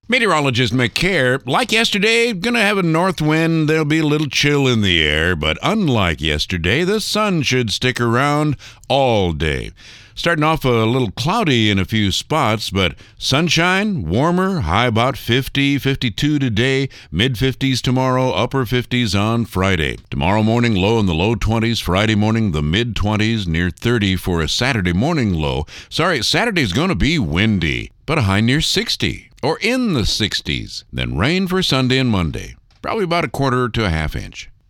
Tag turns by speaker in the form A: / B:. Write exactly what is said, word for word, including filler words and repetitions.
A: Meteorologist McCare, like yesterday, gonna have a north wind. There'll be a little chill in the air, but unlike yesterday, the sun should stick around all day. Starting off a little cloudy in a few spots, but sunshine, warmer, high about fifty, fifty-two today, mid-fifties tomorrow, upper fifties on Friday. Tomorrow morning, low in the low twenties. Friday morning, the mid-twenties, near thirty for a Saturday morning low. Sorry, Saturday's going to be windy, but a high near sixty, or in the sixties. Then rain for Sunday and Monday, probably about a quarter to a half inch.